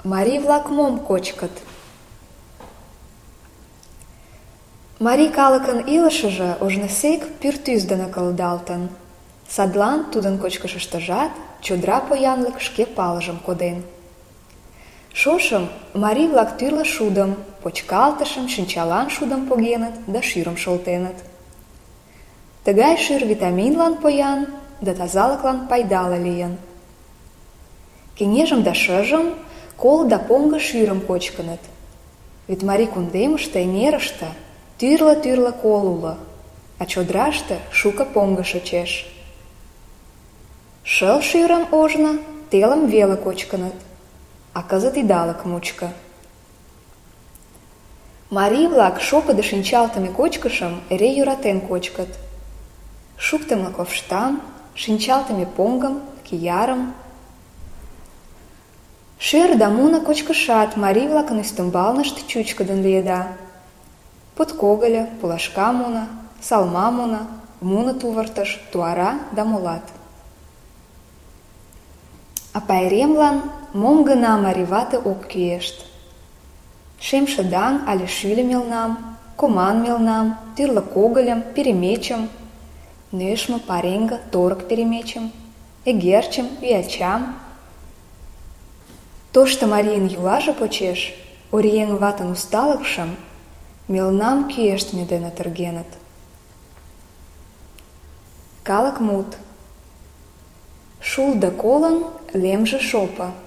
Марий-влак мом кочкыт? Марий калыкын илышыже ожнысек пӱртӱс дене кылдалтын. Садлан тудын кочкышыштыжат чодыра поянлык шке палыжым коден. Шошым марий-влак тӱрлӧ шудым, почкалтышым, шинчалан шудым погеныт да шӱрым шолтеныт. Тыгай шӱр витаминлан поян да тазалыклан пайдале лийын. Кеҥежым да шыжым кол да поҥго шӱрым кочкыныт. Вет марий кундемыште, эҥерыште тӱрлӧ кол уло, а чодыраште шуко поҥго шочеш. Шыл шӱрым ожно телым веле кочкыныт, а кызыт идалык мучко. Марий-влак шопыдо шинчалтыме кочкышым эре йӧратен кочкыт. Шуктымо ковштам, шинчалтыме поҥгым, киярым. Шӧр да муно кочкышат марий-влакын ӱстембалнышт чӱчкыдын лиеда. Подкогыльо, пулашка муно, салма муно тувыртыш, туара да молат. А пайремлан мом гына марий вате ок кӱэшт. Шемшыдаҥ але шӱльӧ мелнам, коман мелнам, тӱрлӧ когыльым, перемечым, нӧшмӧ, пареҥге, торык перемечым, эгерчым, ӱячам. Тошто марийын йӱлаже почеш оръеҥ ватын усталыкшым мелнам кӱэштме дене тергеныт. Калык мут. Шулдо колын, лемже шопо.